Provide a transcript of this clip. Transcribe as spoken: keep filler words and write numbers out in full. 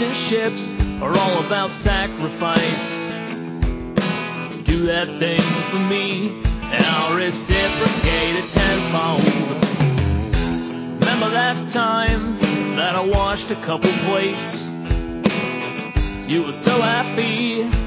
relationships are all about sacrifice. Do that thing for me, and I'll reciprocate it tenfold. Remember that time that I washed a couple plates? You were so happy